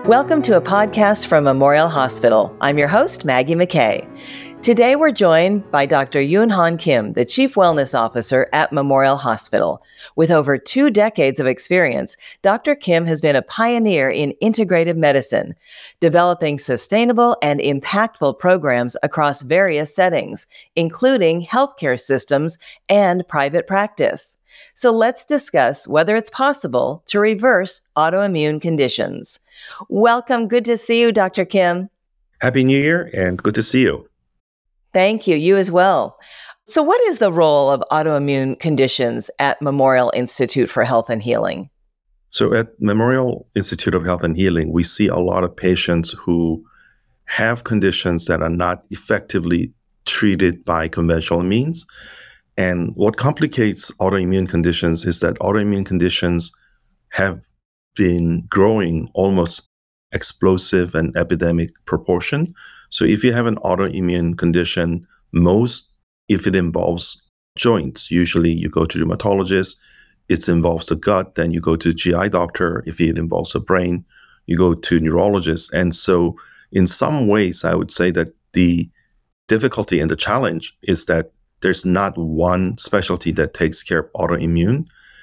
Welcome to a podcast from Memorial Hospital. I'm your host, Maggie McKay. Today we're joined by Dr. Yoon Han Kim, the Chief Wellness Officer at Memorial Hospital. With over 2 decades of experience, Dr. Kim has been a pioneer in integrative medicine, developing sustainable and impactful programs across various settings, including healthcare systems and private practice. So let's discuss whether it's possible to reverse autoimmune conditions. Welcome. Good to see you, Dr. Kim. Happy New Year and good to see you. Thank you. You as well. So what is the role of autoimmune conditions at Memorial Institute for Health and Healing? So at Memorial Institute of Health and Healing, we see a lot of patients who have conditions that are not effectively treated by conventional means. And what complicates autoimmune conditions is that autoimmune conditions have been growing almost explosive and epidemic proportion. So if you have an autoimmune condition, if it involves joints, usually you go to rheumatologist. It involves the gut, then you go to GI doctor. If it involves the brain, you go to neurologist. And so in some ways, I would say that the difficulty and the challenge is that there's not one specialty that takes care of autoimmune.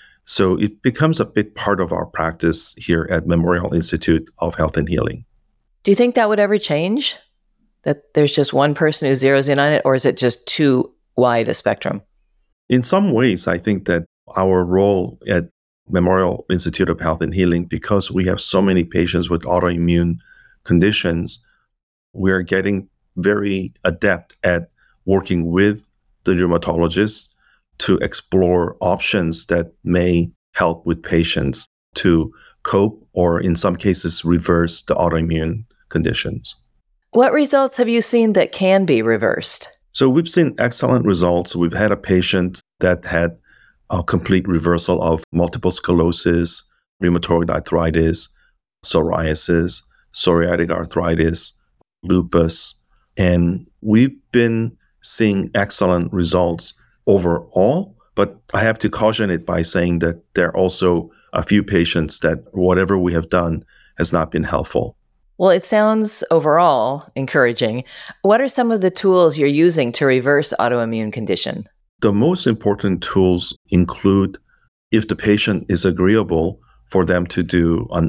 So it becomes a big part of our practice here at Memorial Institute of Health and Healing. Do you think that would ever change? That there's just one person who zeroes in on it, or is it just too wide a spectrum? In some ways, I think that our role at Memorial Institute of Health and Healing, because we have so many patients with autoimmune conditions, we're getting very adept at working with the rheumatologists to explore options that may help with patients to cope or in some cases reverse the autoimmune conditions. What results have you seen that can be reversed? So we've seen excellent results. We've had a patient that had a complete reversal of multiple sclerosis, rheumatoid arthritis, psoriasis, psoriatic arthritis, lupus, and we've been seeing excellent results overall, but I have to caution it by saying that there are also a few patients that whatever we have done has not been helpful. Well, it sounds overall encouraging. What are some of the tools you're using to reverse autoimmune condition? The most important tools include, if the patient is agreeable, for them to do an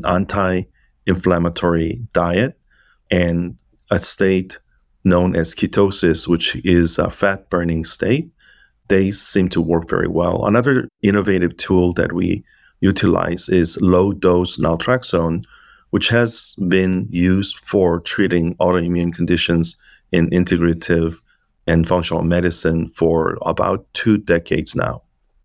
anti-inflammatory diet and a state known as ketosis, which is a fat-burning state. They seem to work very well. Another innovative tool that we utilize is low-dose naltrexone, which has been used for treating autoimmune conditions in integrative and functional medicine for about 2 decades now.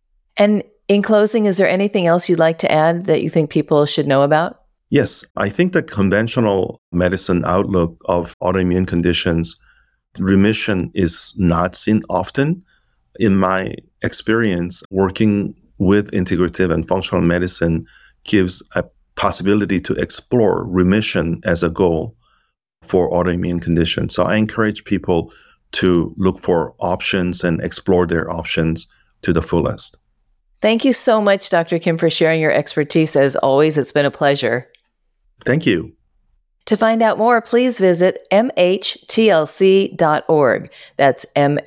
And in closing, is there anything else you'd like to add that you think people should know about? Yes, I think the conventional medicine outlook of autoimmune conditions, remission is not seen often. In my experience, working with integrative and functional medicine gives a possibility to explore remission as a goal for autoimmune conditions. So I encourage people to look for options and explore their options to the fullest. Thank you so much, Dr. Kim, for sharing your expertise. As always, it's been a pleasure. Thank you. To find out more, please visit mhtlc.org. That's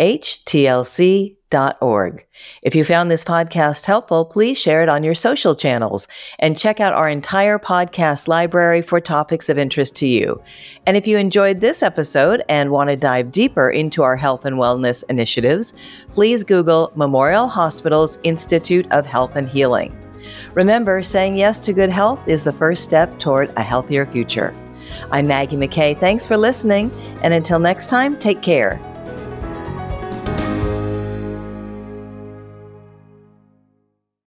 mhtlc.org. If you found this podcast helpful, please share it on your social channels and check out our entire podcast library for topics of interest to you. And if you enjoyed this episode and want to dive deeper into our health and wellness initiatives, please Google Memorial Hospital's Institute of Health and Healing. Remember, saying yes to good health is the first step toward a healthier future. I'm Maggie McKay. Thanks for listening. And until next time, take care.